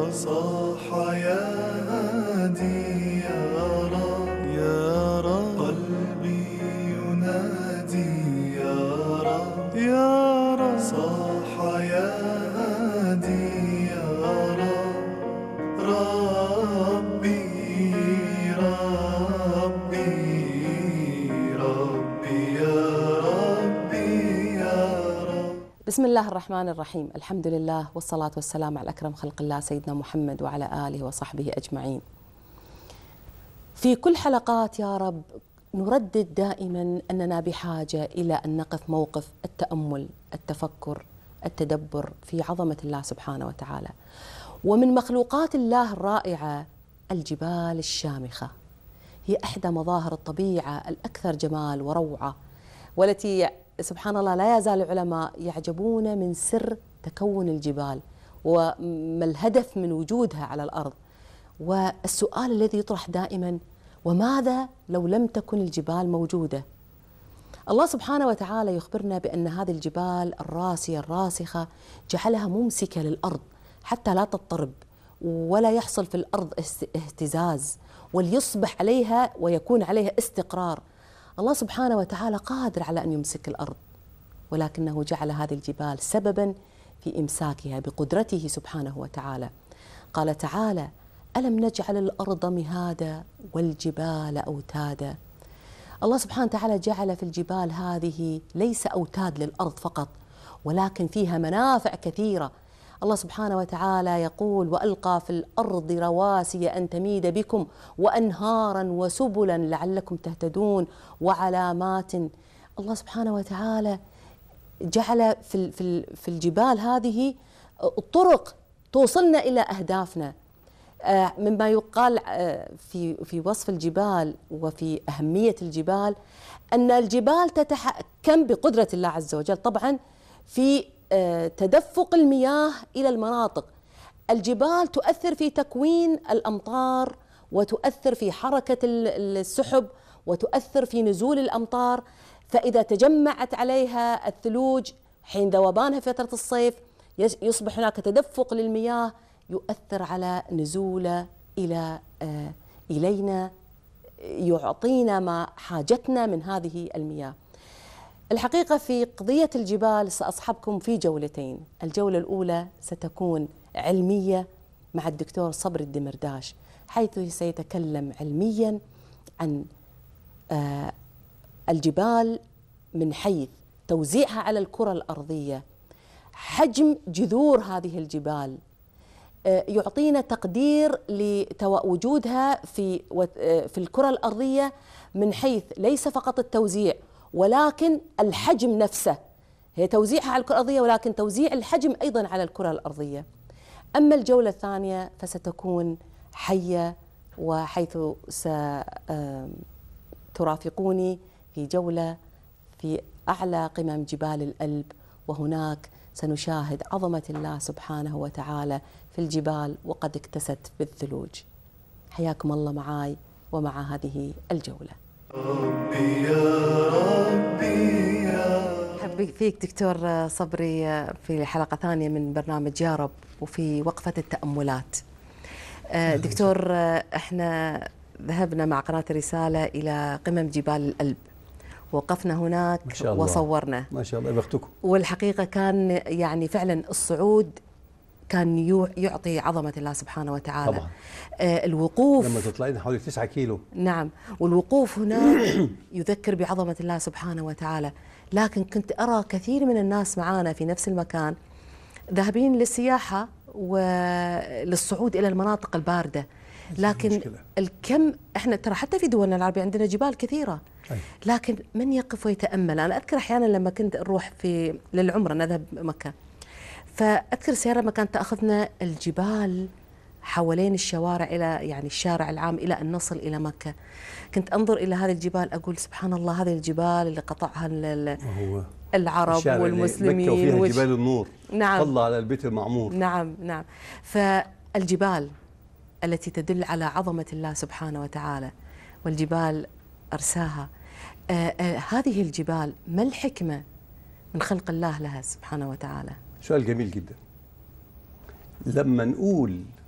صاح يا هادي يا رب يا رب، قلبي ينادي يا رب يا رب، صاح يا هادي يا رب، ربي ربي ربي يا ربي يا رب. بسم الله الرحمن الرحيم، الحمد لله والصلاة والسلام على أكرم خلق الله سيدنا محمد وعلى آله وصحبه أجمعين. في كل حلقات يا رب نردد دائما أننا بحاجة إلى أن نقف موقف التأمل، التفكر، التدبر في عظمة الله سبحانه وتعالى. ومن مخلوقات الله الرائعة الجبال الشامخة، هي إحدى مظاهر الطبيعة الأكثر جمال وروعة، والتي سبحان الله لا يزال العلماء يعجبون من سر تكون الجبال وما الهدف من وجودها على الأرض. والسؤال الذي يطرح دائما: وماذا لو لم تكن الجبال موجودة؟ الله سبحانه وتعالى يخبرنا بأن هذه الجبال الراسية الراسخة جعلها ممسكة للأرض حتى لا تضطرب ولا يحصل في الأرض اهتزاز، وليصبح عليها ويكون عليها استقرار. الله سبحانه وتعالى قادر على أن يمسك الأرض، ولكنه جعل هذه الجبال سببا في إمساكها بقدرته سبحانه وتعالى. قال تعالى: ألم نجعل الأرض مهادا والجبال أوتادا. الله سبحانه وتعالى جعل في الجبال هذه ليس أوتاد للأرض فقط، ولكن فيها منافع كثيرة. الله سبحانه وتعالى يقول: وألقى في الأرض رواسي أن تميد بكم وأنهارا وسبلا لعلكم تهتدون وعلامات. الله سبحانه وتعالى جعل في الجبال هذه الطرق توصلنا إلى أهدافنا. مما يقال في وصف الجبال وفي أهمية الجبال أن الجبال تتحكم بقدرة الله عز وجل طبعا في تدفق المياه إلى المناطق. الجبال تؤثر في تكوين الأمطار، وتؤثر في حركة السحب، وتؤثر في نزول الأمطار. فإذا تجمعت عليها الثلوج حين ذوبانها في فترة الصيف يصبح هناك تدفق للمياه يؤثر على نزوله إلينا، يعطينا ما حاجتنا من هذه المياه. الحقيقة في قضية الجبال سأصحبكم في جولتين. الجولة الأولى ستكون علمية مع الدكتور صبري الدمرداش، حيث سيتكلم علميا عن الجبال من حيث توزيعها على الكرة الأرضية، حجم جذور هذه الجبال، يعطينا تقدير لوجودها في الكرة الأرضية من حيث ليس فقط التوزيع ولكن الحجم نفسه. هي توزيعها على الكرة الأرضية ولكن توزيع الحجم أيضا على الكرة الأرضية. أما الجولة الثانية فستكون حية، وحيث سترافقوني في جولة في أعلى قمم جبال الألب، وهناك سنشاهد عظمة الله سبحانه وتعالى في الجبال وقد اكتست بالثلوج. حياكم الله معاي ومع هذه الجولة. ربي يا ربي يا حبي فيك دكتور صبري في حلقة ثانية من برنامج يا رب وفي وقفة التأملات. دكتور، احنا ذهبنا مع قناة الرسالة إلى قمم جبال الألب، وقفنا هناك ما شاء الله. وصورنا ما شاء الله بختكم. والحقيقة كان يعني فعلا الصعود كان يعطي عظمة الله سبحانه وتعالى. طبعا. الوقوف لما تطلعين حوالي 9 كيلو. نعم، والوقوف هناك يذكر بعظمة الله سبحانه وتعالى. لكن كنت أرى كثير من الناس معانا في نفس المكان ذاهبين للسياحة وللصعود إلى المناطق الباردة، لكن الكم احنا ترى حتى في دولنا العربية عندنا جبال كثيرة، لكن من يقف ويتأمل. أنا أذكر أحيانا لما كنت أروح للعمرة نذهب مكة، فأذكر السيارة ما كانت تأخذنا الجبال حوالين الشوارع إلى يعني الشارع العام إلى أن نصل إلى مكة. كنت أنظر إلى هذه الجبال أقول سبحان الله، هذه الجبال اللي قطعها العرب والمسلمين، مكة وفيها جبال النور. نعم. طلع على البيت المعمور. نعم نعم. فالجبال التي تدل على عظمة الله سبحانه وتعالى، والجبال أرساها. هذه الجبال ما الحكمة من خلق الله لها سبحانه وتعالى؟ سؤال جميل جدا. لما نقول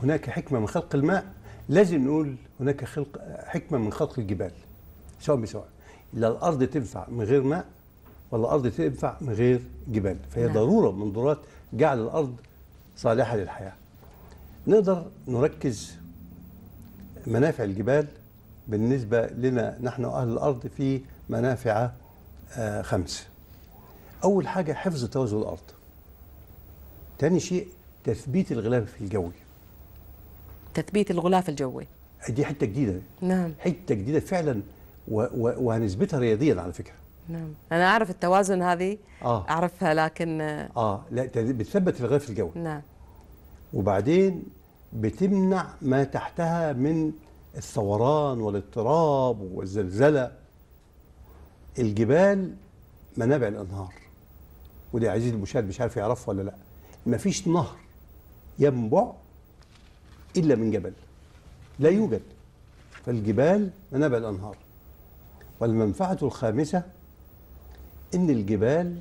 هناك حكمة من خلق الماء، لازم نقول هناك حكمة من خلق الجبال، سواء بسواء. لا الأرض تنفع من غير ماء، ولا الأرض تنفع من غير جبال، فهي نعم. ضرورة من ضرورات جعل الأرض صالحة للحياة. نقدر نركز منافع الجبال بالنسبة لنا نحن أهل الأرض في منافع 5. أول حاجة حفظ توازن الأرض. تاني شيء تثبيت الغلاف الجوي. تثبيت الغلاف الجوي. دي حتة جديدة. نعم. حتة جديدة فعلا، وهنثبتها رياضيا على فكرة. نعم، أنا أعرف التوازن هذه. أعرفها، لكن لا بتثبت الغلاف الجوي. نعم. وبعدين بتمنع ما تحتها من الثوران والاضطراب والزلزلة. الجبال منابع الأنهار، ودي عزيزي المشاهد مش عارف يعرفها ولا لا. مفيش نهر ينبع إلا من جبل، لا يوجد. فالجبال منابع الأنهار. والمنفعة الخامسة إن الجبال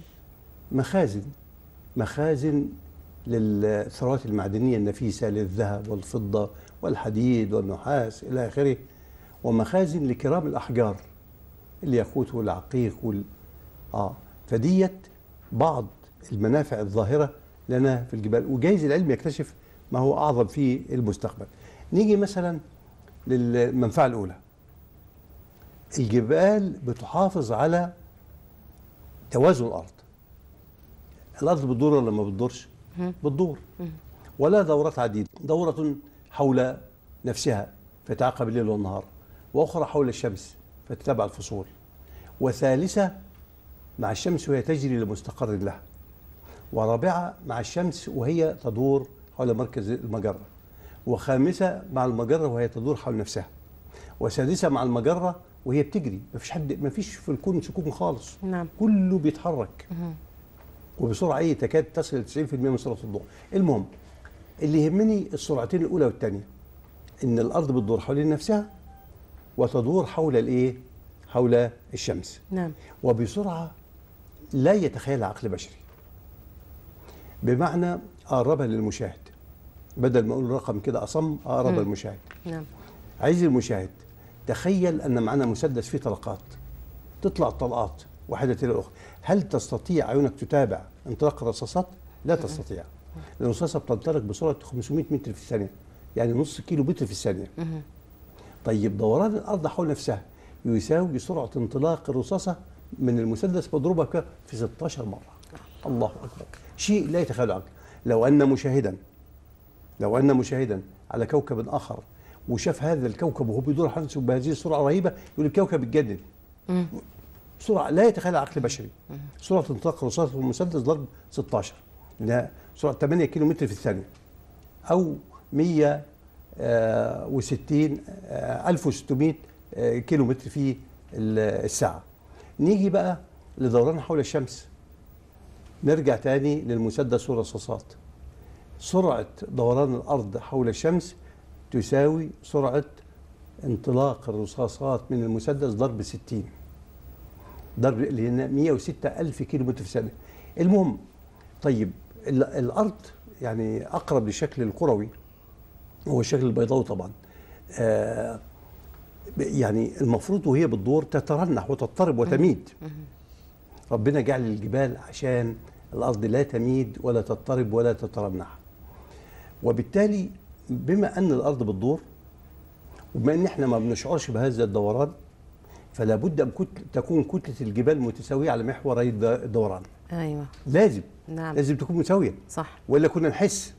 مخازن للثروات المعدنية النفيسة، للذهب والفضة والحديد والنحاس إلى آخره، ومخازن لكرام الأحجار، الياقوت والعقيق فديت بعض المنافع الظاهرة لنا في الجبال، وجايز العلم يكتشف ما هو أعظم في المستقبل. نيجي مثلا للمنفعة الأولى. الجبال بتحافظ على توازن الأرض. الأرض بتدور ولا ما بتدورش؟ بتدور، ولا دورات عديدة. دورة حول نفسها فتعاقب الليل والنهار، وأخرى حول الشمس فتتبع الفصول، وثالثة مع الشمس وهي تجري لمستقر لها، ورابعة مع الشمس وهي تدور حول مركز المجرة، وخامسة مع المجرة وهي تدور حول نفسها، وسادسة مع المجرة وهي بتجري. مفيش في الكون سكون خالص. نعم. كله بيتحرك وبسرعة تكاد تصل ل 90% من سرعة الضوء. المهم اللي يهمني السرعتين الأولى والثانية، إن الأرض بتدور حول نفسها وتدور حول حول الشمس. نعم. وبسرعة لا يتخيلها عقل بشري. بمعنى أقربها للمشاهد، بدل ما أقول رقم كده أصم أقرب المشاهد. نعم. عايز المشاهد تخيل أن معنا مسدس فيه طلقات، تطلع طلقات واحدة تلو الأخرى. هل تستطيع عيونك تتابع انطلاق الرصاصات؟ لا تستطيع. الرصاصة بتنطلق بسرعة 500 متر في الثانية، يعني نص كيلو متر في الثانية. طيب دوران الأرض حول نفسها يساوي سرعة انطلاق الرصاصة من المسدس بضربها في 16 مرة. الله أكبر، شيء لا يتخيله عقل. لو أن مشاهدا على كوكب آخر وشاف هذا الكوكب وهو بيدور حول نفسه بهذه السرعة رهيبة، يقول الكوكب اتجنن. سرعة لا يتخيلها عقل بشري. سرعة انطلاق الرصاص والمسدس ضرب 16، إنها سرعة 8 كيلو متر في الثانية، أو 1600 كيلو متر في الساعة. نيجي بقى لدوران حول الشمس، نرجع تاني للمسدس والرصاصات. سرعة دوران الأرض حول الشمس تساوي سرعة انطلاق الرصاصات من المسدس ضرب 60، ضرب اللي هي 106 ألف كيلو متر في الثانية. المهم، طيب الأرض يعني أقرب للشكل الكروي، هو الشكل البيضاوي طبعا. يعني المفروض وهي بتدور تترنح وتضطرب وتميد. ربنا جعل الجبال عشان الأرض لا تميد ولا تضطرب ولا تترنح. وبالتالي بما أن الأرض بتدور، وبما أن احنا ما بنشعرش بهذا الدوران، فلا بد أن تكون كتلة الجبال متساوية على محوري الدوران. أيوة، لازم. نعم. لازم تكون متساوية، صح. ولا كنا نحس.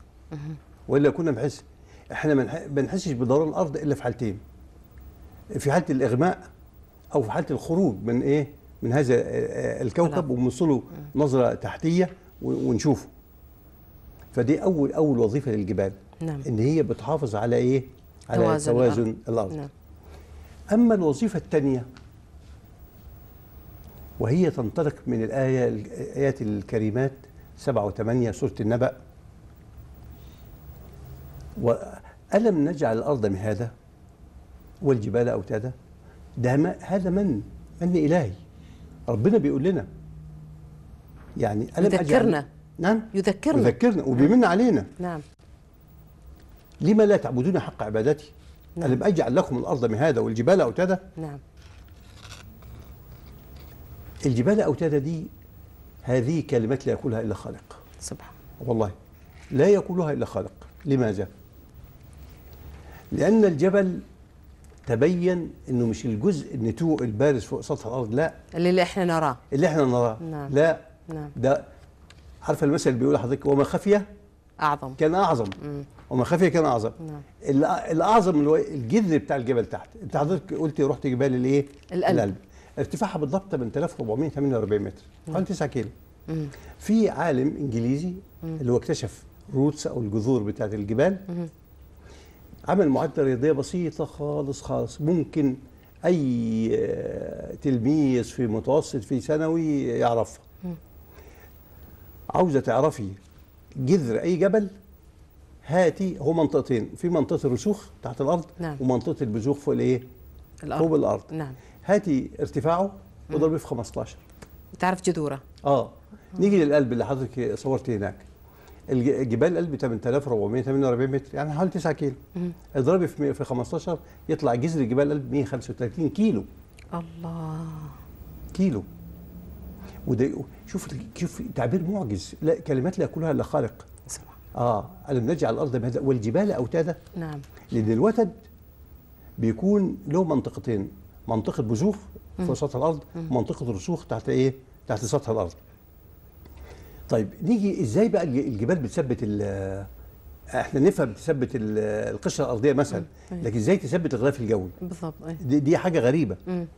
احنا ما بنحسش بدوران الأرض إلا في حالتين: في حالة الإغماء، أو في حالة الخروج من هذا الكوكب ونوصله نظرة تحتية ونشوفه. فدي أول وظيفة للجبال. نعم. إن هي بتحافظ على على توازن الأرض. نعم. أما الوظيفة الثانية وهي تنطلق من الآيات الكريمات 7 و8 سورة النبأ: وألم نجعل الأرض مهادا والجبال أوتادا. هذا من إلهي. ربنا بيقول لنا، يعني ألم يذكرنا. نعم، يذكرنا وبيمن علينا. نعم. لما لا تعبدون حق عبادتي؟ نعم. ألم أجعل لكم الأرض مهادا والجبال أوتادا؟ نعم. الجبال أوتادا دي هذه كلمات لا يقولها إلا خالق، سبحان والله لا يقولها إلا خالق. لماذا؟ لأن الجبل تبين أنه مش الجزء النتوء البارز فوق سطح الأرض، لا، اللي احنا نراه. اللي احنا نراه. نعم. لا. نعم. ده عارفه المثل اللي بيقول لحضرتك وما خفي أعظم. كان أعظم. وما خفي كان أعظم. نعم. الأعظم اللي هو الجذر بتاع الجبل تحت. أنت حضرتك قلتي رحت جبال الإيه؟ القلب. ارتفاعها بالضبط 8448 متر، حوالي 9 كيلو. في عالم إنجليزي اللي هو اكتشف روتس أو الجذور بتاعت الجبال، عمل معادلة رياضية بسيطة خالص خالص، ممكن أي تلميذ في متوسط في ثانوي يعرفها. عاوزة تعرفي جذر أي جبل، هاتي هو منطقتين، في منطقة الرسوخ تحت الأرض، نعم. ومنطقة البزوغ فوق الإيه؟ الأرض. فوق الأرض. نعم. هاتي ارتفاعه واضربيه في 15. تعرف جذوره. نيجي للقلب اللي حضرتك صورت هناك. جبال القلب 8448 متر، يعني حوالي 9 كيلو. اضربي في 15 يطلع جذر جبال القلب 135 كيلو. الله. كيلو. وده شوف تعبير معجز، لا كلمات لا يقولها الا خالق. سبحان. ألم نجعل الارض مهادا والجبال اوتادا. نعم. لان الوتد بيكون له منطقتين، منطقه بزوغ فوق سطح الارض، ومنطقه رسوخ تحت ايه؟ تحت سطح الارض. طيب نيجي ازاي بقى الجبال بتثبت احنا نفهم تثبت القشره الارضيه مثلا، لكن ازاي تثبت الغلاف الجوي؟ بالضبط. دي حاجه غريبه.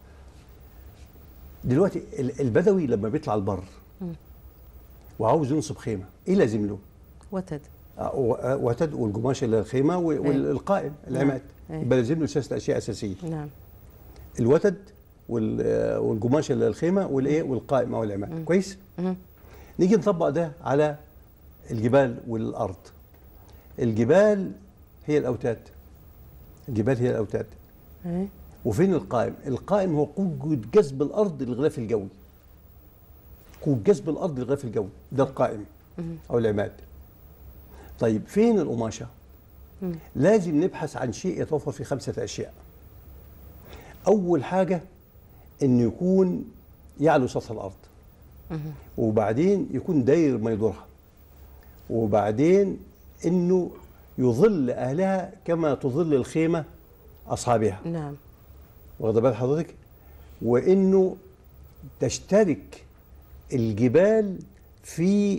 دلوقتي البدوي لما بيطلع البر وعاوز ينصب خيمه، ايه لازم له؟ وتد. وتد والقماش اللي الخيمه والقائم العماد. يبقى لازم له 3 اشياء اساسيه. نعم. الوتد والقماش اللي الخيمه والايه والقائم او العماد. كويس؟ نيجي نطبق ده على الجبال والارض. الجبال هي الاوتاد. الجبال هي الاوتاد. وفين القائم؟ القائم هو قوة جذب الارض للغلاف الجوي. قوة جذب الارض للغلاف الجوي ده القائم او العماد. طيب فين القماشه؟ لازم نبحث عن شيء يتوفر في 5 اشياء. اول حاجه انه يكون يعلو سطح الارض، وبعدين يكون داير ما يدورها، وبعدين انه يظل اهلها كما تظل الخيمه اصحابها. نعم. واخد بال حضرتك؟ وانه تشترك الجبال في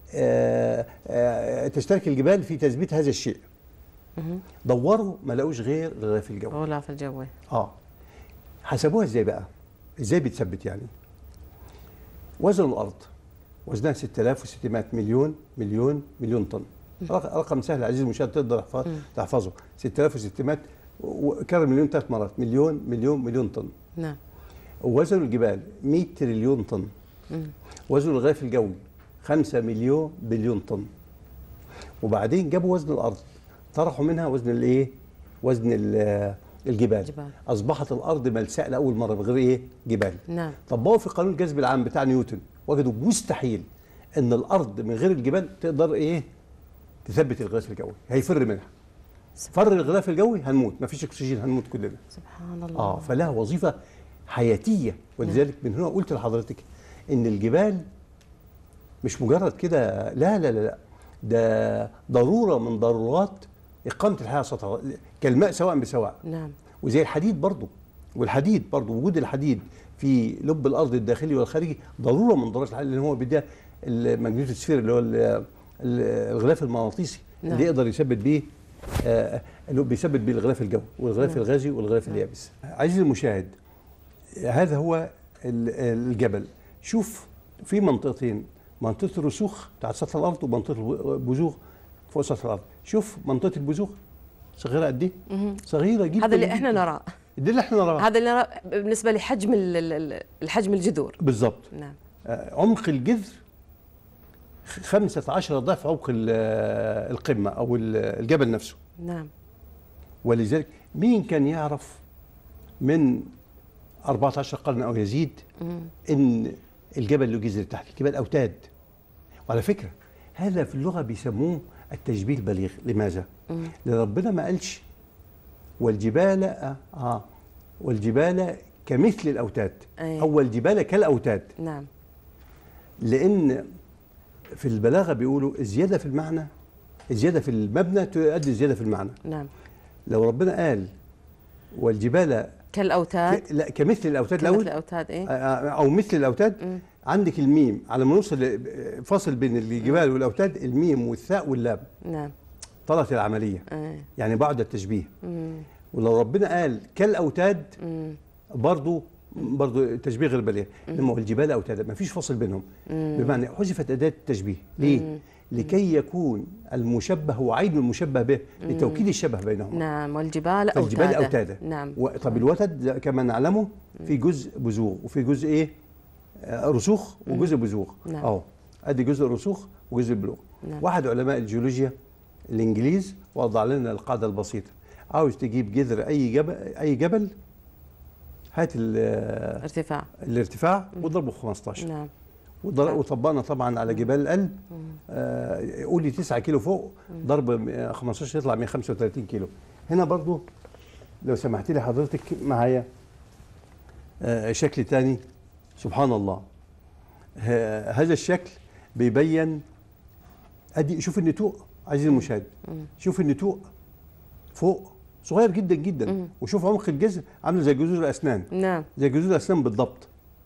تثبيت هذا الشيء. دوروا ما لقوش غير الغلاف الجوي. الغلاف الجوي. حسبوها ازاي بقى؟ ازاي بتثبت يعني؟ وزن الارض وزنها 6600 مليون طن. رقم سهل عزيزي المشاهد تقدر تحفظه. 6600 وكرر مليون 3 مرات، مليون طن. نعم. ووزن الجبال 100 تريليون طن. وزن الغلاف الجوي 5 بليون طن. وبعدين جابوا وزن الارض، طرحوا منها وزن الايه؟ وزن الجبال. اصبحت الارض ملساء لاول مره بغير ايه؟ جبال. نعم. طبقوا في قانون الجذب العام بتاع نيوتن، وجدوا مستحيل ان الارض من غير الجبال تقدر ايه؟ تثبت الغلاف الجوي، هيفر منها. فر الغلاف الجوي هنموت، مفيش اكسجين، هنموت كلنا. سبحان الله. فلها وظيفه حياتيه، ولذلك من هنا قلت لحضرتك ان الجبال مش مجرد كده، لا، ده ضروره من ضرورات اقامه الحياه على سطح الارض، كالماء سواء بسواء. نعم. وزي الحديد برضه، والحديد برضه وجود الحديد في لب الارض الداخلي والخارجي ضروره من ضرورات الحياه، لان هو بيديها الماجنيتوسفير اللي هو الغلاف المغناطيسي. نعم. اللي يقدر يثبت بيه اللي بيثبت بيه الغلاف الجوي والغلاف الغازي والغلاف اليابس. عزيزي المشاهد، هذا هو الجبل. شوف في منطقتين، منطقه الرسوخ بتاعت سطح الارض ومنطقه البزوغ فوق سطح الارض. شوف منطقه البزوغ صغيره قد ايه؟ صغيره جدا. هذا اللي احنا نراه. ده اللي احنا نراه. هذا اللي نراه بالنسبه لحجم الحجم الجذور. بالضبط. نعم. عمق الجذر 15 ضعف عمق القمه او الجبل نفسه. نعم. ولذلك مين كان يعرف من 14 قرن او يزيد ان الجبل له جذر تحت، الجبال اوتاد. وعلى فكره هذا في اللغه بيسموه التشبيه البليغ. لماذا؟ لأن ربنا ما قالش والجبال والجبال كمثل الأوتاد أو والجبال كالأوتاد. نعم. لأن في البلاغة بيقولوا الزيادة في المعنى، الزيادة في المبنى تؤدي الزيادة في المعنى. نعم. لو ربنا قال والجبال كالأوتاد، لا كمثل الأوتاد كمثل الأول الأوتاد أو مثل الأوتاد. عندك الميم على ما نوصل فاصل بين الجبال والأوتاد، الميم والثاء واللام. نعم. طلعت العملية. يعني بعد التشبيه. ولو ربنا قال كالأوتاد برضو تشبيه غير بليغ. لما هو الجبال أوتادا ما فيش فاصل بينهم، بمعنى حذفت أداة التشبيه. ليه؟ لكي يكون المشبه هو عين المشبه به، لتوكيد الشبه بينهما. نعم. والجبال أوتادا. الجبال أوتادا. نعم. طب الوتد كما نعلمه في جزء بزوغ وفي جزء ايه؟ رسوخ وجزء بزوغ. نعم. اهو ادي جزء رسوخ وجزء بلوغ. نعم. واحد علماء الجيولوجيا الانجليز وضع لنا القاعده البسيطه: عاوز تجيب جذر اي جبل هات الارتفاع واضربه في 15. نعم. وطبقنا طبعا على جبال القلب. قولي 9 كيلو فوق ضرب 15 يطلع 135 كيلو. هنا برضو لو سمحتي لي حضرتك معايا شكل تاني. سبحان الله، هذا الشكل بيبين ادي. شوف النتوء عزيزي المشاهد، شوف النتوء فوق صغير جدا جدا، وشوف عمق الجذر عامل زي جذور الاسنان. نعم. زي جذور الاسنان بالضبط.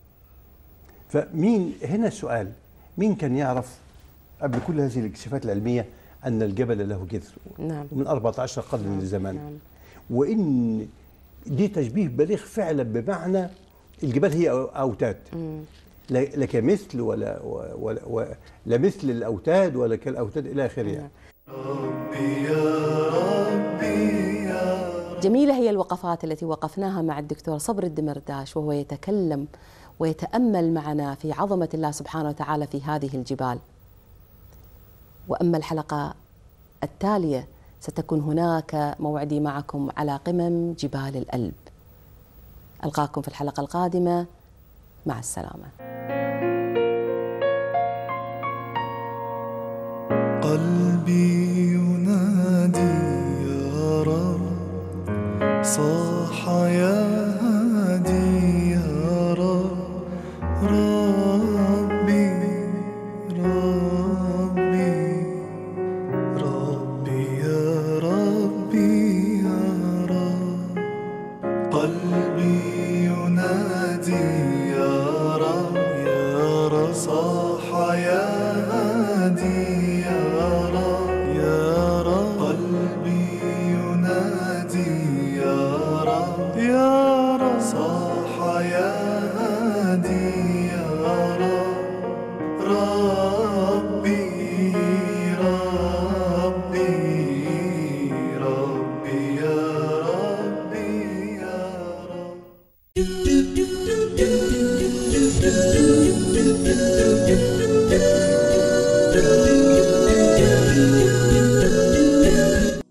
فمين هنا السؤال، مين كان يعرف قبل كل هذه الاكتشافات العلميه ان الجبل له جذر؟ نعم. من 14 قرن من الزمان. نعم. وان دي تشبيه بليغ فعلا، بمعنى الجبال هي اوتاد، لا كمثل ولا مثل الاوتاد ولا كالاوتاد الى اخره. يعني. ربي يا ربي يا جميلة هي الوقفات التي وقفناها مع الدكتور صبر الدمرداش وهو يتكلم ويتأمل معنا في عظمة الله سبحانه وتعالى في هذه الجبال. وأما الحلقة التالية ستكون هناك موعدي معكم على قمم جبال الألب. ألقاكم في الحلقة القادمة، مع السلامة. قلبي ينادي يا رب، صاح يا هادي يا رب. ربي ربي ربي يا ربي يا رب. قلبي ينادي يا رب يا رب، صاح يا هادي يا رب يا رب. قلبي ينادي يا رب يا رب، صاح يا هادي يا رب. ربي ربي ربي يا ربي يا رب.